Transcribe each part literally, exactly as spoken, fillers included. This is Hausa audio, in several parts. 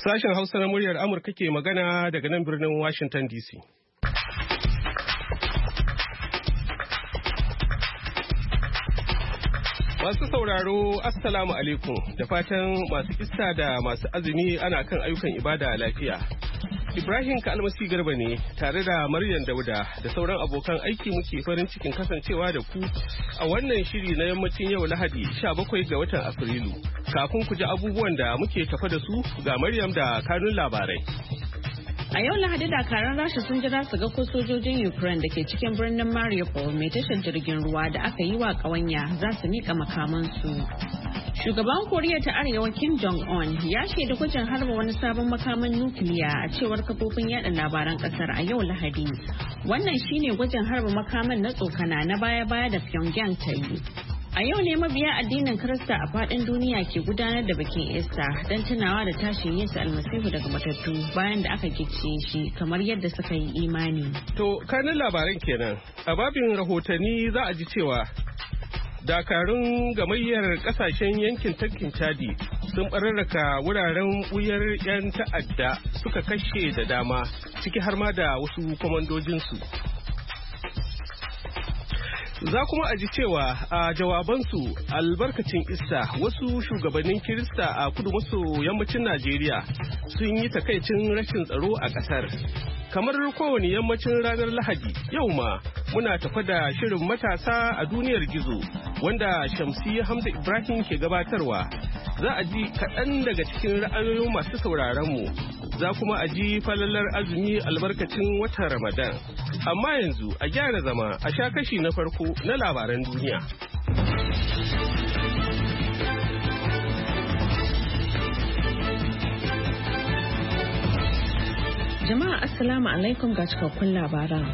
Sashen Hausa na muryar Amurka ke magana daga nan birnin Washington D C. Masu sauraro, Assalamu alaikum, da fatan masu ista da masu azumi ana kan ayyukan ibada lafiya. Ibrahim Kalmasi Garba ne tare da Maryam Dauda da sauran abokan aiki muke farin cikin kasancewa da ku a wannan shiri na yammacin yau Lahadi sha bakwai ga watan Afrilu. Kafin ku ji abubuwan da muke tafa da su ga Maryam da kanun labarai. A yau Lahadi dakaran Rasha sun jira su ga ko sojojin Ukraine da ke cikin birnin Mariupol mai tashar jirgin ruwa da aka yi wa ƙawanya za su miƙa makamansu. Shugaban Koriya ta Arewa Kim Jong-un ya shaida gwajin harba wani sabon makaman nukiliya a cewar kafofin yada labaran kasar a yau Lahadi. Wannan shine gwajin harba makaman na tsokana na baya-baya da Pyongyang ta yi. A yau ne mabiya addinin Kirista a faɗin duniya ke gudanar da bikin Easter don tunawa da tashin Yesu Almasihu daga matattu bayan da aka gicciye shi kamar yadda suka yi imani. To, kanin labaran kenan. A babin rahotanni za a ji cewa dakarun gamayyar kasashen yankin tafkin Chadi sun bararraka wuraren wuyar 'yan ta'adda suka kashe da dama ciki har ma da wasu kwamandojinsu. Za kuma a ji cewa a jawabansu albarkacin Ista wasu shugabannin Kirista a kudu maso yammacin Najeriya sun yi takaicin rashin tsaro a ƙasar. Kamar kowane yammacin ranar Lahadi, yau ma muna tafa da shirin matasa a duniyar gizo wanda Shamsi Hamza Ibrahim ke gabatarwa. Za a ji kaɗan daga cikin ra'ayoyin masu sauraronmu. Za kuma a ji falalar azumi albarkacin watan Ramadan. Amma yanzu a gyara zama a sha kashi na farko na labaran duniya. Jama'a Assalamu alaikum ga cikakkun labaran.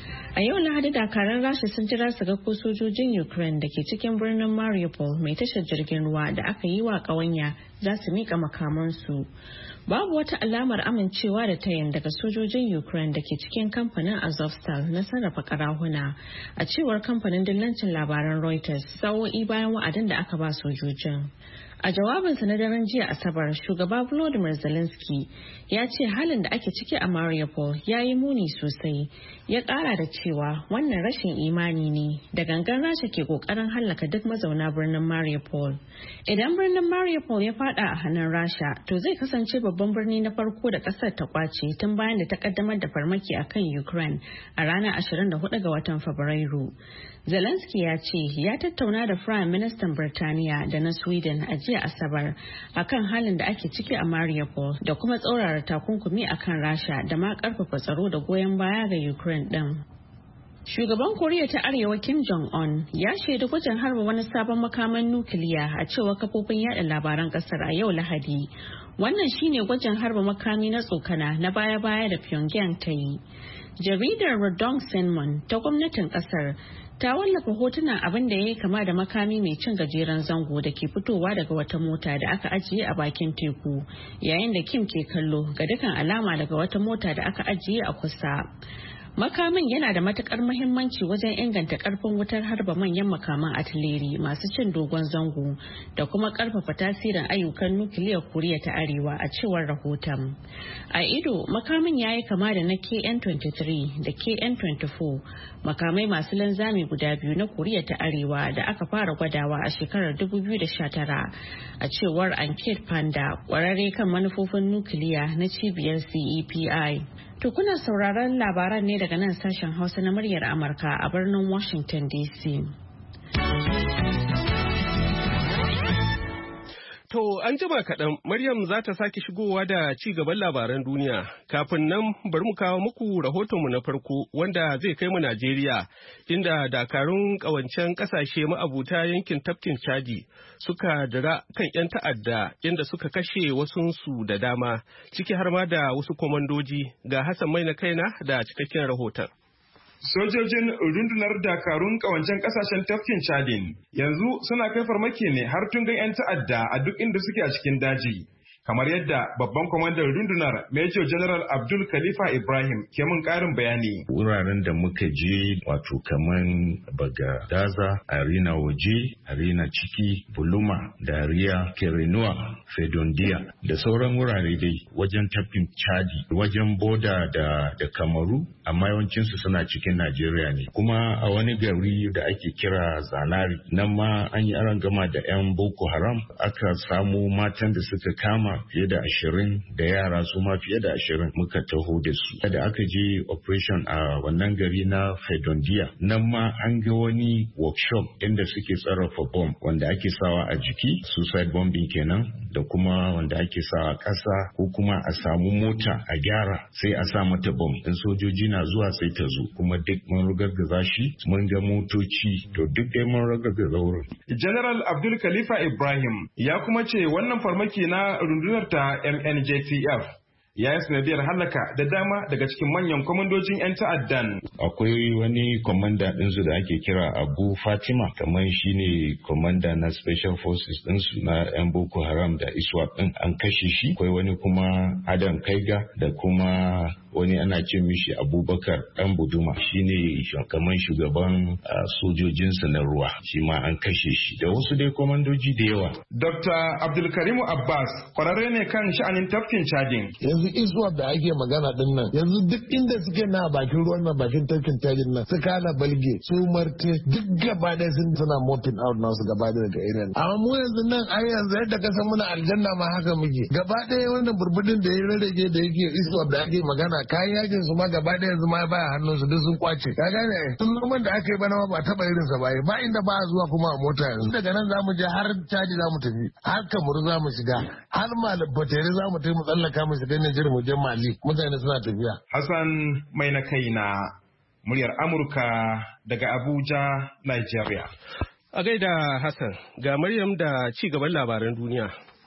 A yau Lahadi dakaran Rasha sun jira su ga ko sojojin Ukraine da ke cikin birnin Mariupol mai tashar jirgin ruwa da aka yi wa ƙawanya za su miƙa makamansu. Babu wata alamar amincewa da tayin daga sojojin Ukraine da ke cikin kamfanin Azovstal na sarrafa karahuna, a cewar kamfanin dillancin labaran Reuters sa'o'i bayan wa'adin da aka ba sojojin. A jawabinsa na daren jiya Asabar, shugaba Volodymyr Zelensky ya ce halin da ake ciki a Mariupol ya yi muni sosai. Ya kara da cewa wannan rashin imani ne da gangan Rasha ke kokarin hallaka duk mazauna birnin Mariupol. Idan birnin Mariupol ya fada a hannun Rasha, to zai kasance babban birni na farko da kasar ta kwace tun bayan da ta kaddamar da farmaki akan Ukraine a ranar ashirin da hudu ga watan Fabrairu. Zelensky ya ce ya tattauna da Prime Minister Birtaniya da na Sweden a jiya Asabar akan halin da ake ciki a Mariupol da kuma tsaurara takunkumi akan Rasha da ma karfafa tsaro da goyon baya ga Ukraine din. Shugaban Koriya ta Arewa Kim Jong-un ya shaida gwajin harba wani sabon makaman nukiliya a cewar kafofin yada labaran kasar a yau Lahadi. Wannan shine gwajin harba makami na tsokana na baya-baya da Pyongyang ta yi. Jaridar Rodong Sinmun ta gwamnatin kasar ta wallafa hotunan abin da ya yi kama da makami mai cin gajeren zango da ke fitowa daga wata mota da aka ajiye a bakin teku, yayin da Kim ke kallo ga dukkan alama daga wata mota da aka ajiye a kusa. Makamin yana da matukar muhimmanci wajen inganta karfin wutar harba manyan makaman atileri masu cin dogon zango da kuma karfafa tasirin ayyukan nukiliyar Koriya ta Arewa, a cewar rahoton. A ido, makamin ya yi kama da na K N twenty-three da K N twenty-four, makamai masu linzami guda biyu na Koriya ta Arewa da aka fara gwadawa a shekarar dubu biyu da sha tara, a cewar Ankit Panda, kwararre kan manufofin nukiliya na cibiyar C E P I. To kuna sauraron labaran ne daga nan sashen Hausa na muryar Amurka a birnin Washington D C. To an jima kaɗan Maryam za ta sake shigowa da ci gaban labaran duniya. Kafin nan bari mu kawo muku rahotonmu na farko wanda zai kai mu Najeriya, inda dakarun ƙawancen ƙasashe ma'abuta yankin tafkin Chadi suka dira kan 'yan ta'adda inda suka kashe wasunsu da dama, ciki har ma da wasu kwamandoji. Ga Hassan Maina Kaina da cikakken rahoton. Sojojin rundunar dakarun kawancen kasashen tafkin Chadin yanzu suna kai farmaki ne har tungan 'yan ta'adda a duk inda suke a cikin daji. kamar yadda babban kwamandan rundunar Major General Abdul Khalifa Ibrahim ke mun karin bayani. Wuraren da muka je wato kaman Baga Daza, Arena Waje, Arena Ciki, Buluma, Dariya, Kerenua, Fedondiya da sauran wurare dai wajen tafkin Chadi, wajen boda da, da Kamaru, amma yawancinsu suna cikin Najeriya ne. Kuma a wani gari da ake kira Zanari, nan ma an yi arangama da 'yan Boko Haram, aka samu matan da suka kama fiye da ashirin da yara su ma fiye da ashirin muka taho da su. Da aka je operation a wannan gari na Fedondiya, nan ma an ga wani workshop inda suke sarrafa bomb wanda ake sawa a jiki, suicide bombing kenan, da kuma wanda ake sawa a ƙasa ko kuma a samu mota a gyara sai a sa mata bomb. In sojoji na zuwa sai ta zo, kuma duk mun rugargaza shi, mun ga motoci, to duk dai mun rugargaza wurin. General Abdul Khalifa Ibrahim ya kuma ce wannan farmaki na rundunar ta M N J T F ya yi sanadiyar halaka da dama daga cikin manyan kwamandojin 'yan ta'addan. Akwai wani kwamanda ɗinsu da ake kira Abu Fatima, kamar shi ne kwamanda na Special Forces ɗinsu na 'yan Boko Haram da ISWAP ɗin, an kashe shi. Akwai wani kuma Adam Kaiga da kuma wani ana ce mishi Abubakar ɗan Buduma, shi ne kamar shugaban sojojinsu na ruwa, shi ma an kashe shi, da wasu dai kwamandoji da yawa. Doctor Abdulkarimu Abbas kwararre ne kan sha'anin tafkin Chadin. Yanzu iswap da ake magana din nan, yanzu duk inda suke na bakin ruwan nan, bakin tafkin Chadin nan, su kana balge su marte duk gaba ɗaya sun suna mopping out nasu gaba ɗaya daga area. Amma mu yanzu nan ai yanzu yadda ka san muna aljanna ma haka muke. Gaba ɗaya wannan burbudin da ya rarrage da yake iswap da ake magana, kayan yakin su ma gaba ɗaya yanzu ma baya hannun su duk sun kwace. Ka gane tun noman da aka yi bana ma ba taɓa irin sa ba, ba inda ba zuwa kuma a mota yanzu. Daga nan zamu je har Chadi zamu tafi, har Kamaru zamu shiga, har Malabatere zamu tafi mu tsallaka mu shiga Nijar mu je Mali, mutane suna tafiya. Hassan mai na kai na muryar Amurka daga Abuja, Nigeria. A gaida Hassan, ga Maryam da ci gaban labaran duniya.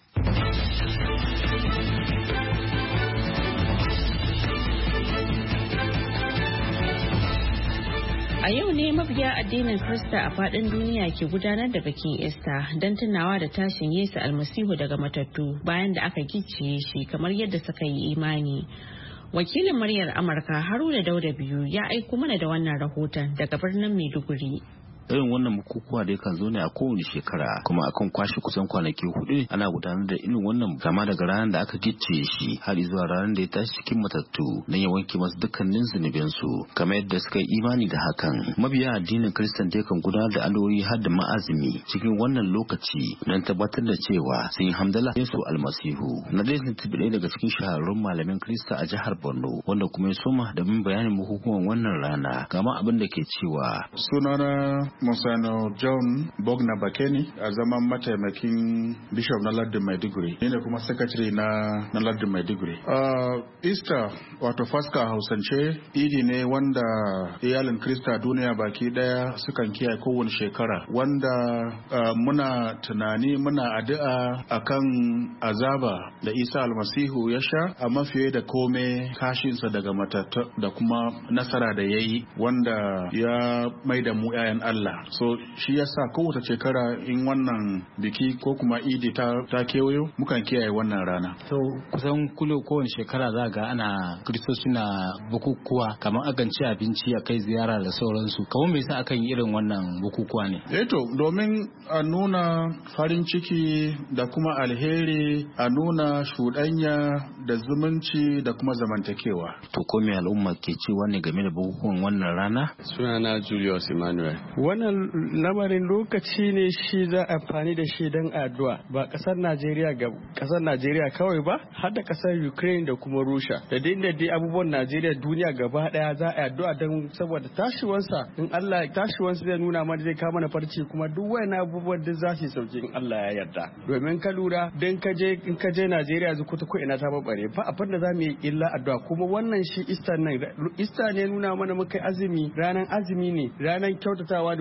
A yau ne mabiya addinin Kirista a faɗin duniya ke gudanar da bikin Easter don tunawa da tashin Yesu Almasihu daga matattu bayan da aka gicciye shi kamar yadda suka yi imani. Wakilin muryar Amurka Haruna Dauda biyu ya aiko mana da wannan rahoton daga birnin Maiduguri. Irin wannan bukukuwa da yakan zo ne a kowane shekara, kuma akan kwashe kusan kwanaki hudu ana gudanar da irin wannan kama daga ranar da aka gicciye shi har zuwa ranar da ya tashi cikin matattu don ya wanke masu dukkanin zunubansu kamar yadda suka yi imani da hakan. Mabiya addinin Kiristan da yakan gudanar da addu'o'i har da ma'azumi cikin wannan lokaci don tabbatar da cewa sun yi hamdala Yesu Almasihu. Na dai tuntuɓi ɗaya daga cikin shahararrun malamin Kirista a jihar Borno wanda kuma ya soma da min bayanin bukukuwan wannan rana, gama abin da ke cewa. Sunana Musano John Bogna Bakeni a zaman mataimakin Bishop na Lardin Maiduguri. Ni ne kuma secretary na, na Lardin Maiduguri. Uh, Easter wato Faska Hausance idi ne wanda iyalin Krista duniya baki daya sukan kiyaye kowane shekara, wanda uh, muna tunani muna addu'a akan azaba da Isa Almasihu ya sha, amma fiye da kome kashinsa daga matattu da kuma nasara da yayi wanda ya maida mu 'ya'yan Allah. So shi yasa kowace shekara in wannan biki ko kuma idi ta, ta kewayo mukan kiyaye wannan rana. So kusan kulo kowane shekara za ga ana Kiristoci na bukukuwa kamar akan ci abinci a kai ziyara da sauransu. Kamar me yasa akan yi irin wannan bukukuwa ne? Eh to domin a nuna farin ciki da kuma alheri, a nuna shuɗanya da zumunci da kuma zamantakewa. To ko me al'umma ke cewa ne game da bukukuwan wannan rana? Sunana Julius Emmanuel. Wannan lamarin lokaci ne shi za a amfani da shi don addu'a, ba kasar Najeriya ga kasar Najeriya kawai ba, har da kasar Ukraine da kuma Russia. Da dai da dai abubuwan Najeriya duniya gaba daya za a addu'a don saboda tashiwansa, in Allah tashiwansa zai nuna mana zai kawo mana farci, kuma duk wayannan abubuwan duk za su sauki in Allah ya yarda. Domin ka lura dan ka je in ka je Najeriya yanzu ko ta ko ina ta babare ba abin da za mu yi illa addu'a. Kuma wannan shi Easter nan Easter ne nuna mana muka azumi, ranan azumi ne, ranan kyautatawa da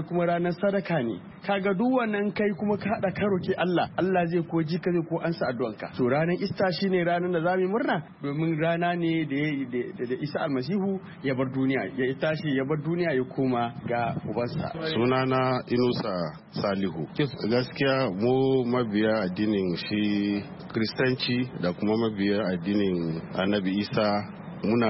lahadi kuma ranar sadaka ne kaga duk wannan kai kuma ka hada karo ke Allah Allah zai ko ji ka zai ko ansa addu'anka to ranar Ista shine ranar da zamu murna domin rana ne da da Isa almasihu ya bar duniya ya tashi ya bar duniya ya koma ga ubansa. Sunana Inusa Salihu. Gaskiya mu mabiya addinin shi Kristanci da kuma mabiya addinin Annabi Isa muna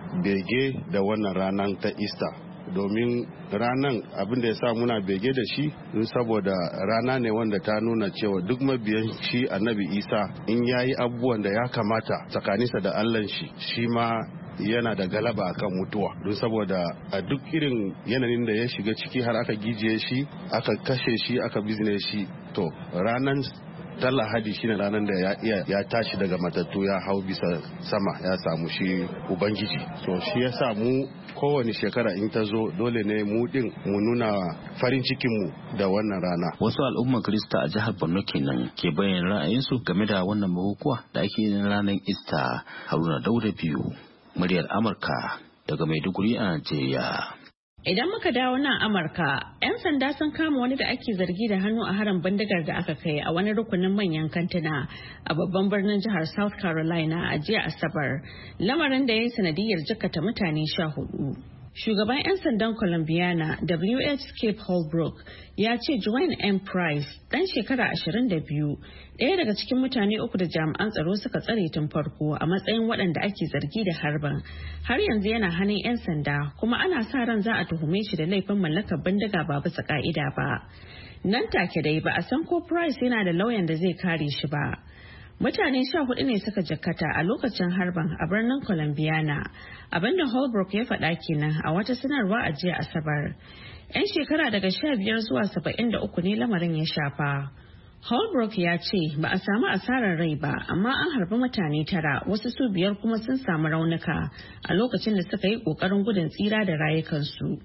bege da wannan ranar ta Easter. Domin ranan abin da ya sa muna bege da shi saboda rana ne wanda ta nuna cewa duk mabiyan shi Annabi Isa in yayi abubuwan da ya kamata tsakaninsa da Allah shi shi ma yana da galaba akan mutuwa don saboda a duk irin yanayin da ya shiga ciki har aka gijiye shi aka kashe shi aka bizne shi to ranan ta lahadi shine ranar da ya, ya tashi daga matattu ya hau bisa sama ya samu shi ubangiji so shi ya sa mu kowane shekara in ta zo dole ne mu din mu nuna farin cikinmu da wannan rana. Wasu al'umman Kirista a jihar Borno kenan ke bayyana ra'ayinsu game da wannan bukukuwa da ake yin ranar Easter. Haruna Dauda biyu muryar Amurka daga Maiduguri a Najeriya. Idan muka dawo nan Amurka, 'yan sanda sun kama wani da ake zargi da hannu a harin bindigar da aka kai a wani rukunin manyan kantuna a babban birnin jihar South Carolina a jiya Asabar, lamarin da ya yi sanadiyar jikkata mutane sha hudu. Shugaban 'yan sandan Columbiana W H Skip Holbrook ya ce Joanne M. Price, ɗan shekara ashirin da biyu, ɗaya daga cikin mutane uku da jami'an tsaro suka tsare tun farko a matsayin waɗanda ake zargi da harban, har yanzu yana hannun 'yan sanda kuma ana sa ran za a tuhume shi da laifin mallakar bindiga ba bisa ka'ida ba. Nan take dai ba a san ko Price yana da lauyan da zai kare shi ba. Mutane sha hudu ne suka jakkata a lokacin harban a birnin Columbiana, abinda Holbrook ya faɗa kenan a wata sanarwa a jiya Asabar. 'Yan shekara daga sha biyar zuwa saba'in da uku ne lamarin ya shafa. Holbrook ya ce ba a samu asarar rai ba, amma an harbi mutane tara, wasu su biyar kuma sun samu raunuka a lokacin da suka yi ƙoƙarin gudun tsira da rayukansu.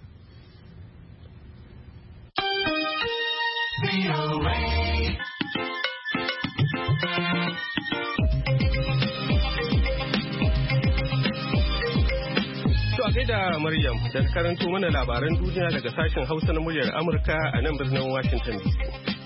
da Maryam da karanto mana labaran duniya daga sashen Hausa na muryar Amurka a nan birnin Washington D C.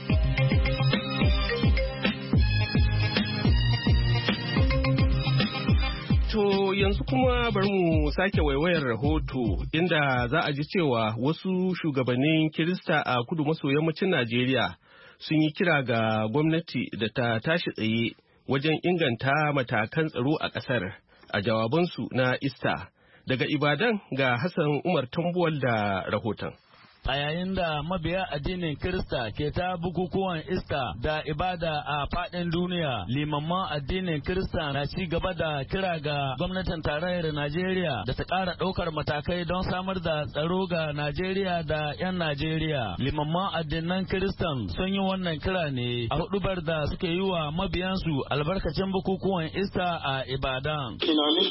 To yanzu kuma bari mu sake waiwayar rahoto inda za a ji cewa wasu shugabannin Kirista a kudu maso yammacin Najeriya sun yi kira ga gwamnati da ta tashi tsaye wajen inganta matakan tsaro a ƙasar a jawabansu na Easter. Daga Ibadan ga Hassan Umar Tambuwal da rahoton. A yayin da mabiya addinin Kirista ke ta bukukuwan Ista da ibada a faɗin duniya, limamman addinin Kirista na ci gaba da kira ga gwamnatin tarayyar Najeriya da ta ƙara ɗaukar matakai don samar da tsaro ga Najeriya da 'yan Najeriya. Limamman addinan Kiristan sun yi wannan kira ne a huɗubar da suke yi wa mabiyansu albarkacin bukukuwan Ista a Ibadan.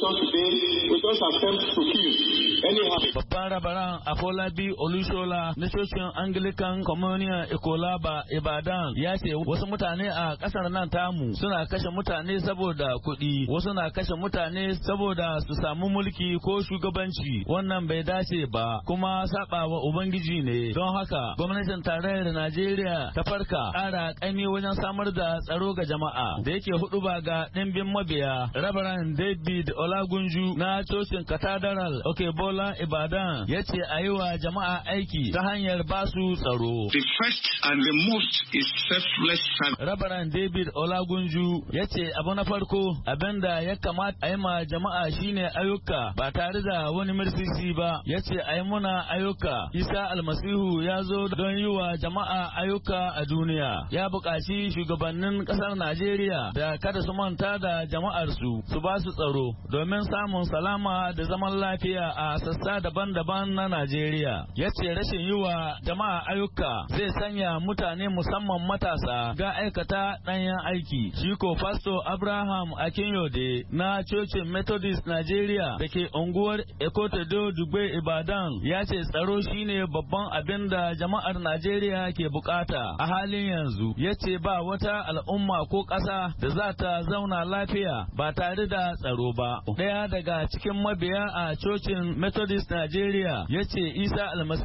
Babban rabaran Afolabi Olushola na cocin Anglican Communion Ikolaba Ibadan ya ce wasu mutane a kasar nan tamu suna kashe mutane saboda kuɗi, wasu na kashe mutane saboda su samu mulki ko shugabanci. Wannan bai dace ba kuma saba wa Ubangiji ne. Don haka gwamnatin tarayyar Najeriya ta farka ƙara ƙaimi wajen samar da tsaro ga jama'a. Da yake hudu ba ga ɗimbin mabiya, Rabaran David Olagunju na cocin Cathedral Okebola Ibadan ya ce a yi wa jama'a aiki ta hanyar basu tsaro. The first and the most is selfless service. Rabaran David Olagunju ya ce abu na farko abinda ya kamata a yi ma jama'a shine ayyuka ba tare da wani mirsisi ba. Ya ce a yi muna ayyuka. Isa Almasihu ya zo don yi wa jama'a ayyuka a duniya. Ya buƙaci shugabannin ƙasar Najeriya da kada su manta da jama'arsu su ba su tsaro domin samun salama da zaman lafiya a sassa daban-daban na Najeriya. Ya ce rashin yi wa jama'a ayyuka zai sanya mutane musamman matasa ga aikata ɗanyen aiki. Shi ko Pastor Abraham Akinyode na cocin Methodist Najeriya da ke unguwar Ekotedo Dugbe Ibadan ya ce tsaro shine babban abin da jama'ar Najeriya ke bukata a halin yanzu. Ya ce ba wata al'umma ko ƙasa da za ta zauna lafiya ba tare da tsaro ba. Ɗaya daga cikin mabiya a cocin Methodist Najeriya ya ce Isa Almasihu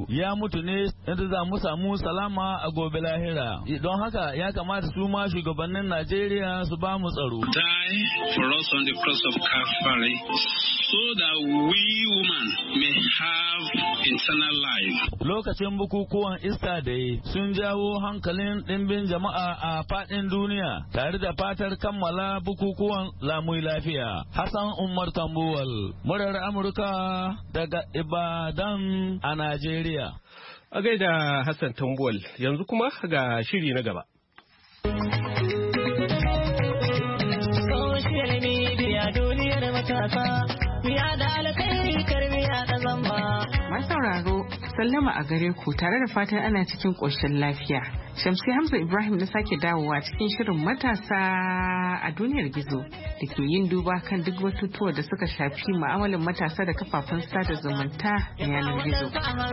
ya mutu ne yadda za mu samu salama a gobe lahira. Don haka ya kamata su ma shugabannin Najeriya su ba mu tsaro. Die for us on the cross of Calvary so that we women may have eternal life. Lokacin bukukuwan Easter Day sun jawo hankalin ɗimbin jama'a a faɗin duniya tare da fatar kammala bukukuwan lamun lafiya. Hassan Umar Tambuwal, murar Amurka daga Ibadan a Najeriya. A gaida Hassan Tambuwal, yanzu kuma ga shiri na gaba. Social media duniyar matasa, miya da alkhairi karmiya da zamba. Masauraro, sallama a gare ku tare da fatan ana cikin ƙoshin lafiya. Shamsi Hamza Ibrahim na sake dawowa cikin shirin matasa a duniyar gizo da ke yin duba kan duk batutuwa da suka shafi mu'amalar matasa da kafafen sada zumunta na yanar gizo.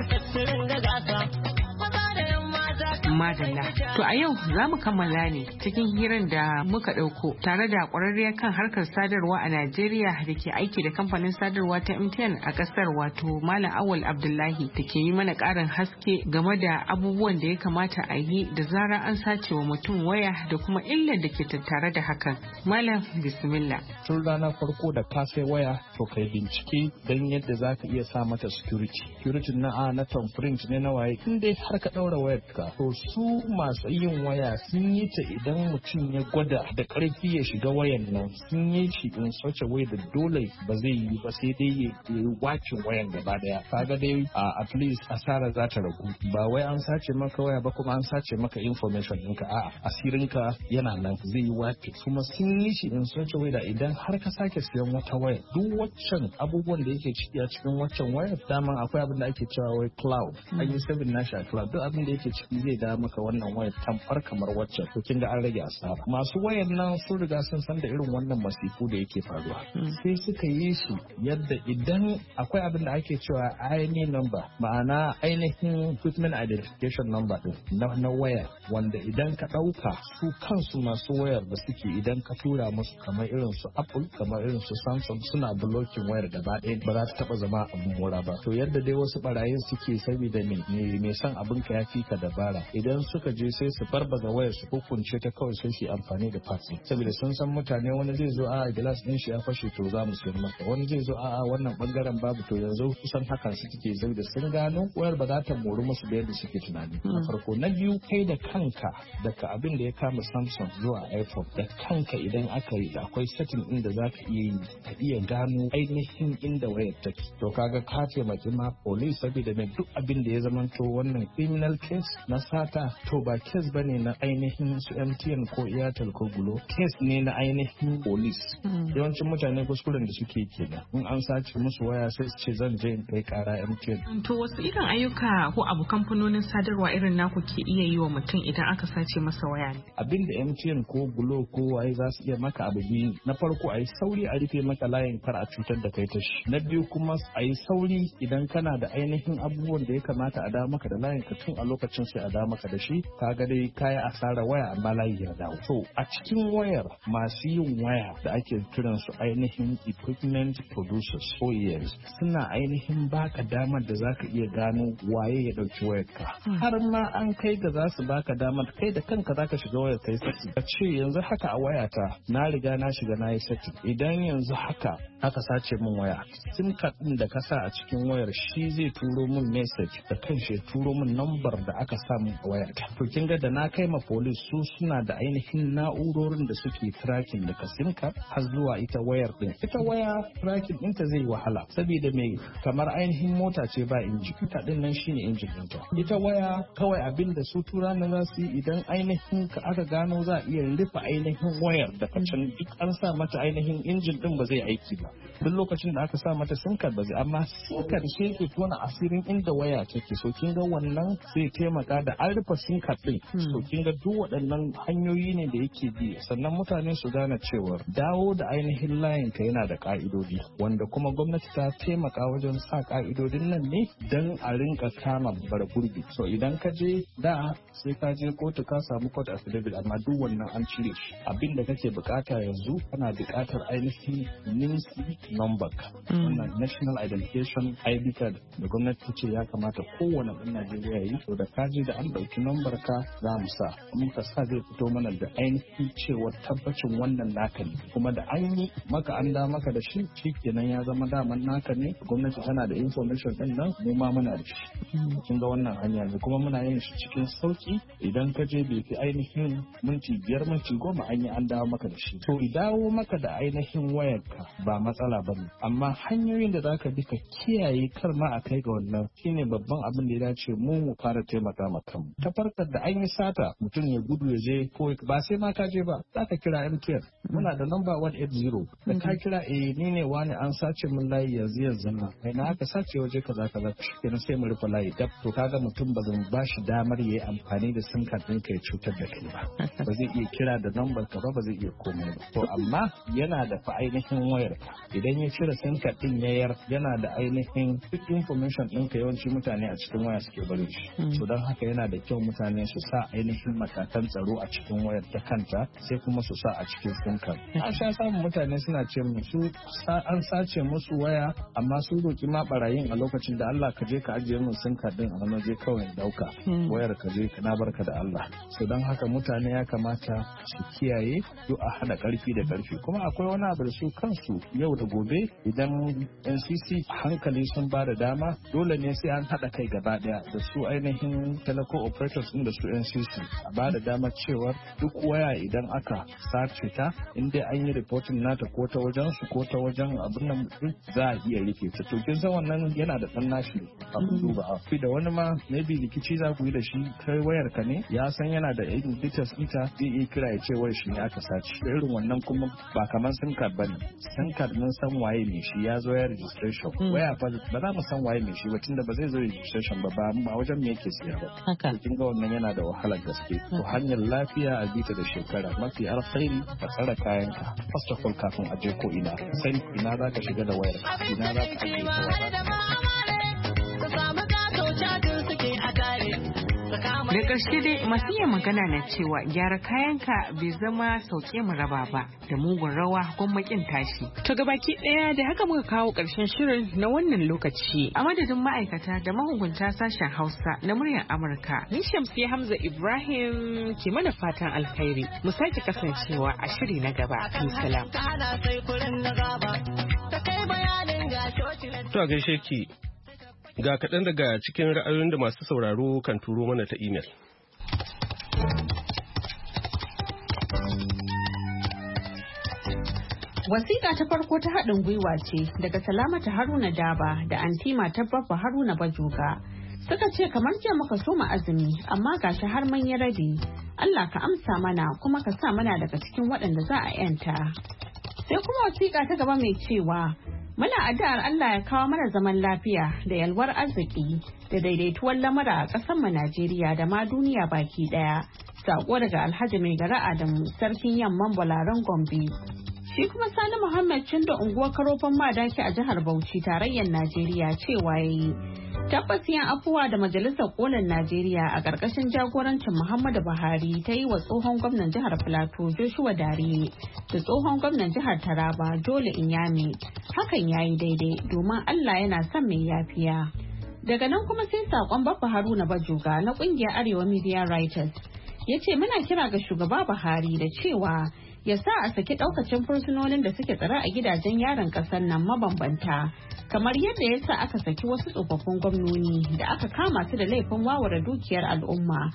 Madalla. To a yau za mu kammala ne cikin hirar da muka ɗauko tare da ƙwararriya kan harkar sadarwa a Najeriya da ke aiki da kamfanin sadarwa ta M T N a ƙasar wato Malam Awal Abdullahi da ke yi mana ƙarin haske game da abubuwan da ya kamata a yi da zarar an sace wa mutum waya da kuma illar da ke tattare da hakan. Malam bismillah. Tun ranar farko da ka sai waya to kai bincike don yadda za ka iya sa mata security. Security na a na thumbprint ne na waye in dai har ka ɗaura wayar ka to su masu yin waya sun yi ta idan mutum ya gwada da ƙarfi ya shiga wayan nan sun yi shi in such a way da dole ba zai yi ba sai dai ya yi wacin wayan gaba daya kaga dai a at least asara za ta ragu ba wai an sace maka waya ba kuma an sace maka information ɗinka a'a asirinka yana nan zai yi wace kuma sun yi shi in such a way da idan har ka sake siyan wata waya duk waccan abubuwan da yake ciki a cikin waccan wayar daman akwai abin da ake cewa wai cloud an yi saving nashi a cloud duk abin da yake ciki zai da maka wannan wayar tamfar kamar waccan to kin ga an rage asara masu wayar nan sun riga sun san da irin wannan masifu da yake faruwa sai suka yi shi yadda idan akwai abin da ake cewa I N A number ma'ana ainihin equipment identification number din na, na waya wanda idan ka dauka su kansu masu wayar da suke idan ka tura musu kamar irin su Apple kamar irin su Samsung suna blocking wayar gaba ɗaya ba za ta taba zama abin mora ba to yadda dai wasu barayin suke saboda me me san abin ka yafi ka dabara idan suka je sai su barbaza wayar su hukunce ta kawai sai su amfani da parts saboda sun san mutane wani zai zo a glass din shi ya fashe to za mu sayar maka wani zai zo a wannan bangaren babu to yanzu kusan hakan su take saboda sun gano wayar ba za ta mori musu da yadda suke tunani na farko na biyu kai da kanka daga abin da ya kama Samsung zuwa iPhone da kanka idan aka yi akwai setting din da za ka iya yi ka iya gano ainihin inda wayar take to kaga ka taimaki ma police saboda mai duk abin da ya zamanto wannan criminal case na sata to ba case bane na ainihin su M T N ko Airtel ko Glo case ne na ainihin police yawancin mutane kuskuren da suke kenan in an sace musu waya sai su ce zan je in kai kara M T N to wasu irin ayyuka ko abu kamfanonin sadarwa irin naku ke iya yi wa mutum idan aka sace masa waya ne abin da M T N ko Glo ko waye za su iya maka abu biyu na farko a yi sauri a rufe maka layin kar a cutar da kai ta shi na biyu kuma a yi sauri idan kana da ainihin abubuwan da ya kamata a da maka da layin ka tun a lokacin sai a da maka da shi kaga dai kaya asara waya amma layi ya dawo so a cikin wayar masu yin waya da ake kiran su ainihin equipment producers O E Ms suna ainihin baka damar da zaka iya gano waye ya dauki wayar ka har ma an kai ga za su baka damar kai da kanka zaka shiga wayar kai setting ka ce yanzu haka a wayata na riga na shiga na yi setting idan yanzu haka aka sace min waya sim card din da ka sa a cikin wayar shi zai turo min message da kanshi turo min number da aka sa min a wayata to kin ga da na kai ma police su suna da ainihin na'urorin da suke tracking daga sim card har zuwa ita wayar din ita waya tracking ɗinta zai wahala saboda mai kamar ainihin mota ce ba inji ita din nan shine injin ɗinta ita waya kawai abin da su tura na za su yi idan ainihin ka aka gano za a iya rufe ainihin wayar da kacin duk an sa mata ainihin injin din ba zai aiki ba duk lokacin da aka sa mata sim card ba zai amma sim card shi yake tona asirin inda waya take so kin ga wannan zai taimaka da an rufe sim card din so kin ga duk waɗannan hanyoyi ne da yake bi sannan mutane su gane cewa dawo da ainihin layin ka yana da ka'idodi wanda kuma gwamnati ta taimaka wajen sa ka'idodin nan ne don a rinka kama bara gurbi so idan ka je da sai ka je kotu ka samu court affidavit amma duk wannan an cire shi abin da kake bukata yanzu kana bukatar ainihin means ɗauki number ka wannan national identification I D card da gwamnati ta ce ya kamata kowane ɗan Najeriya yi to da kaji da an ɗauki number ka za mu sa mun ka sa zai fito mana da ainihin cewa tabbacin wannan naka ne kuma da an yi maka an da maka da shi shikenan ya zama daman naka ne gwamnati tana da information din nan mu ma muna da shi kin ga wannan hanya ne kuma muna yin shi cikin sauki idan ka je bai fi ainihin minti biyar minti goma an yi an dawo maka da shi to dawo maka da ainihin wayarka ba matsala ba ne amma hanyoyin da zaka bi ka kiyaye kar ma a kai ga wannan shine babban abin da ya dace mu mu fara taimaka ma kanmu ta farkar da an yi sata mutum ya gudu ya je ko ba sai ma ka je ba zaka kira M T N muna da number one eight zero da ka kira eh ni ne wani an sace min layi yanzu yanzu na kai na aka sace waje kaza kaza kenan sai mu rufe layi dab to kaga mutum ba zan ba shi damar yayi amfani da sim card ɗinka ya cutar da kai ba ba zai iya kira da number ka ba ba zai iya komai ba to amma yana da fa ainihin wayar ka idan ya cire sim card din yayar yana da ainihin duk information ɗinka yawanci mutane a cikin waya suke bari shi so don haka yana da kyau mutane su sa ainihin matakan tsaro a cikin wayar ta kanta sai kuma su sa a cikin sim card an sha samun mutane suna ce musu an sace musu waya amma su roki ma barayin a lokacin da Allah ka je ka ajiye min sim card din a wani je kawai dauka wayar ka je na barka da Allah so don haka mutane ya kamata su kiyaye duk a hada karfi da karfi kuma akwai wani abu da su kansu yau da gobe idan N C C hankali sun ba da dama dole ne sai an hada kai gaba daya da su ainihin telecom operators din da su N C C a ba da dama cewa duk waya idan aka sace ta in dai an yi reporting nata ko ta wajen su ko ta wajen abin nan za a iya rike ta to kin san wannan yana da dan nashi abin duba a fi da wani ma maybe rikici za ku yi da shi kai wayar ka ne ya san yana da irin details ita zai iya kira ya ce wayar shi ne aka sace irin wannan kuma ba kamar sim card bane sim card mun san waye ne shi ya zo ya registration waya fa ba za mu san waye ne shi ba tunda ba zai zo registration ba ba ba wajen me yake siya ba to kin ga wannan yana da wahalar gaske to hanyar lafiya a bita da shekara mafi alkhairi ka tsara kayanka first of all kafin a je ko ina sai ina za ka shiga da wayar ina za ka ajiye ta da ƙarshe dai masu iya magana na cewa gyara kayanka bai zama sauke mu raba ba da mugun rawa gwammakin tashi. To gabaki ɗaya da haka muka kawo ƙarshen shirin na wannan lokaci a madadin ma'aikata da mahukunta sashen Hausa na muryar Amurka. Ni Shamsiyya Hamza Ibrahim ke mana fatan alkhairi mu sake kasancewa a shiri na gaba. Salam. To a gaishe ki. Ga kaɗan daga cikin ra'ayoyin da masu sauraro kan turo mana ta imel. Wasiƙa ta farko ta haɗin gwiwa ce daga Salamata Haruna Daba da Antima ta Babba Haruna Bajoga. Suka ce kamar jiya muka soma azumi amma gashi har mun yi rabi. Allah ka amsa mana kuma ka sa mana daga cikin waɗanda za a yanta. Sai kuma wasiƙa ta gaba mai cewa muna addu'ar Allah ya kawo mana zaman lafiya da yalwar arziki da daidaituwar lamura a ƙasar mu Najeriya da ma duniya baki ɗaya. Sako daga Alhaji Mai Gara Adamu sarkin Yamman Bolaran Gombe. Shi kuma Sani Muhammad Cindo unguwar Karofan Madaki a jihar Bauchi tarayyar Najeriya cewa yayi tabbas yan afuwa da Majalisar Kolin Najeriya a ƙarƙashin jagorancin Muhammadu Buhari ta yi wa tsohon gwamnan jihar Plateau Joshua Dare da tsohon gwamnan jihar Taraba Dole Inyame hakan yayi daidai domin Allah yana son mai yafiya. Daga nan kuma sai sakon Baffa Haruna Bajoga na ƙungiyar Arewa Media Writers ya ce muna kira ga shugaba Buhari da cewa ya sa a saki daukacin fursunonin da suke tsare a gidajen yaron kasar nan mabambanta kamar yadda ya sa aka saki wasu tsofaffin gwamnoni da aka kama su da laifin wawara dukiyar al'umma.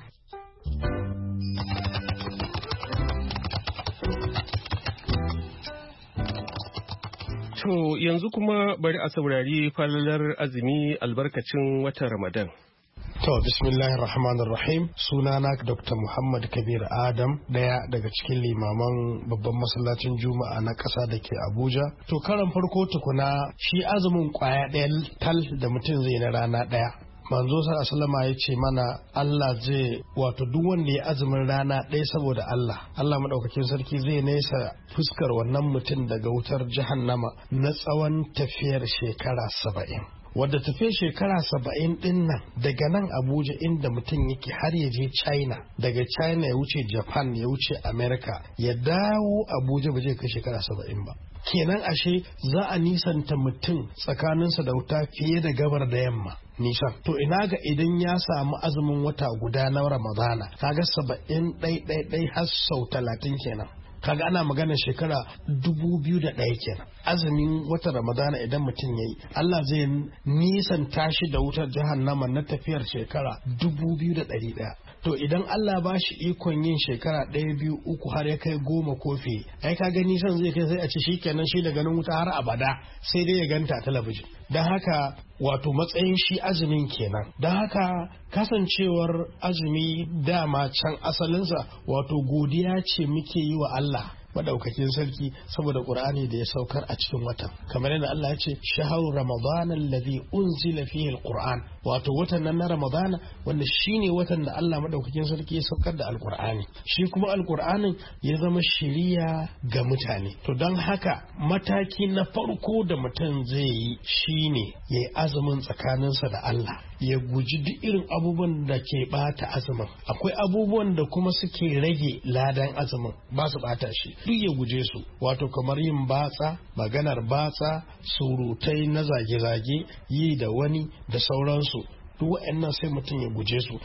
To yanzu kuma bari a saurari falalar azumi albarkacin watan Ramadan. To, bismillahir rahmanir rahim, sunana Doctor Muhammad Kabir Adam, daya daga cikin limaman babban masallacin Juma'a na ƙasa da ke Abuja. To, karan farko tukuna shi azumin kwaya ɗaya tal da mutum zai na rana ɗaya. Manzo sallama ya ce mana Allah zai wato duk wanda ya azumin rana ɗaya saboda Allah. Allah maɗaukakin sarki zai nesa fuskar wannan mutum daga wutar jahannama na tsawon tafiyar shekara saba'in. Wadda tafiya shekara saba'in din nan daga nan Abuja inda mutum yake har ya je China, daga China ya wuce Japan ya wuce America ya dawo Abuja ba zai kai shekara saba'in ba. kenan ashe za a nisanta mutum tsakaninsa da wuta fiye da gabar da yamma nisan. To ina ga idan ya samu azumin wata guda na Ramadana kaga saba'in ɗai ɗai ɗai har sau talatin kenan. Kaga ana magana shekara dubu biyu da ɗaya kenan. Azumin wata Ramadana idan mutum ya yi Allah zai nisan tashi da wutar jahannama na tafiyar shekara dubu biyu da ɗari ɗaya. To idan Allah ba shi ikon yin shekara ɗaya biyu uku har ya kai goma kofi ai ka gani san zai kai sai a ce shikenan shi da ganin wuta har abada sai dai ya ganta a talabijin. Don haka wato matsayin shi azumin kenan. Don haka kasancewar azumi dama can asalinsa wato godiya ce muke yi wa Allah madaukakin sarki saboda Qur'ani da ya saukar a cikin watan, kamar yadda Allah ya ce shahru ramadana alladhi unzila fihi alquran, wato watan nan na Ramadana wanda shine watan da Allah madaukakin sarki ya saukar da alqur'ani, shi kuma alqur'anin ya zama shiriya ga mutane. To don haka mataki na farko da mutum zai yi shine yayi azumin tsakaninsa da Allah, ya guji duk irin abubuwan da ke bata azumin. Akwai abubuwan da kuma suke rage ladan azumin ba su bata shi, duk ya guje su, wato kamar yin batsa, maganar batsa, surutai na zage-zage, yi da wani da sauransu, duk waɗannan sai mutum ya guje su.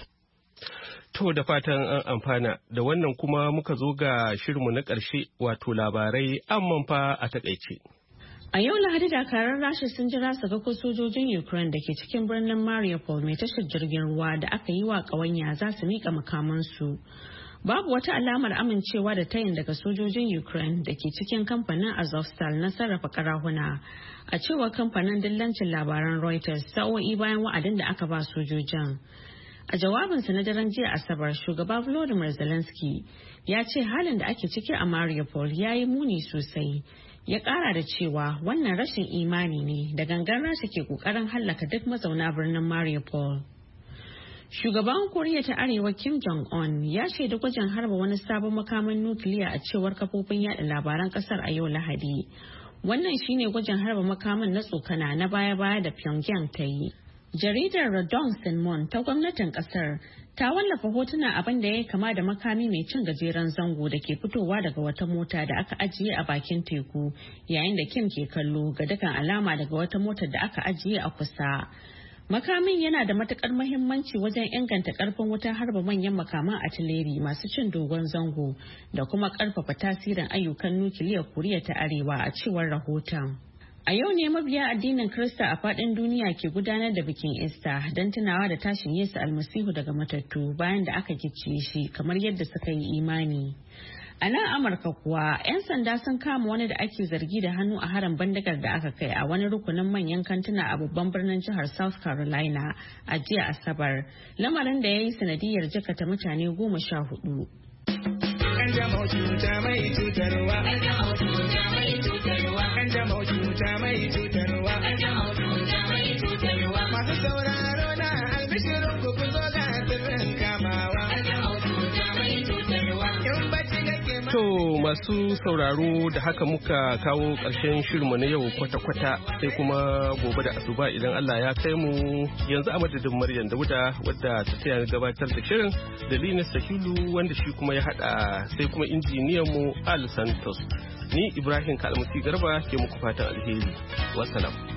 To da fatan an amfana da wannan kuma muka zo ga shirinmu na ƙarshe wato labarai amman fa a takaice. A yau Lahadi dakarar Rasha sun jira su ga ko sojojin Ukraine da ke cikin birnin Mariupol mai tashar jirgin ruwa da aka yi wa ƙawanya za su miƙa makamansu. Babu wata alamar amincewa da tayin daga sojojin Ukraine da ke cikin kamfanin Azovstal na sarrafa karahuna, a cewar kamfanin dillancin labaran Reuters sa'o'i bayan wa'adin da aka ba sojojin. A jawabinsa na daren jiya Asabar, shugaba Volodymyr Zelensky ya ce halin da ake ciki a Mariupol ya yi muni sosai. Ya kara da cewa wannan rashin imani ne da gangan Rasha ke kokarin hallaka duk mazauna birnin Mariupol. Shugaban Koriya ta Arewa Kim Jong-un ya shaida gwajin harba wani sabon makamin nukiliya a cewar kafofin yada labaran kasar a yau Lahadi. Wannan shine gwajin harba makamin na tsokana na baya-baya da Pyongyang ta yi. Jaridar Radon Sinmon ta gwamnatin kasar ta wallafa hotuna abin da ya kama da makami mai cin gajeren zango da ke fitowa daga wata mota da aka ajiye a bakin teku, yayin da Kim ke kallo ga dukkan alama daga wata motar da aka ajiye a kusa. Makamin yana da matukar mahimmanci wajen inganta karfin wutar harba manyan makaman atileri masu cin dogon zango da kuma karfafa tasirin ayyukan nukiliyar Koriya ta Arewa, a cewar rahoton. A yau ne mabiya addinin Kirista a faɗin duniya ke gudanar da bikin Easter don tunawa da tashin Yesu Almasihu daga matattu bayan da aka gicciye shi kamar yadda suka yi imani. A nan Amurka kuwa, 'yan sanda sun kama wani da ake zargi da hannu a harin bandigar da aka kai a wani rukunin manyan kantuna a babban birnin jihar South Carolina a jiya Asabar, lamarin da ya yi sanadiyar jikata mutane goma sha hudu. Kanjamau cuta mai cutarwa. Kanjamau cuta mai cutarwa. Kanjamau cuta mai cutarwa. Kanjamau cuta mai cutarwa. Masu sauraro na albishirin ku ku zo ga sirrin kamawa. Kanjamau cuta mai cutarwa. In bacci nake ma. To masu sauraro da haka muka kawo ƙarshen shirinmu na yau kwata-kwata, sai kuma gobe da asuba idan Allah ya kai mu. Yanzu a madadin Maryam Dauda wadda ta taya gabatar da shirin da Linus Sahilu wanda shi kuma ya hada, sai kuma injiniyan mu Al Santos. Ni Ibrahim Kalmasi Garba ke muku fatan alheri. Wassalam.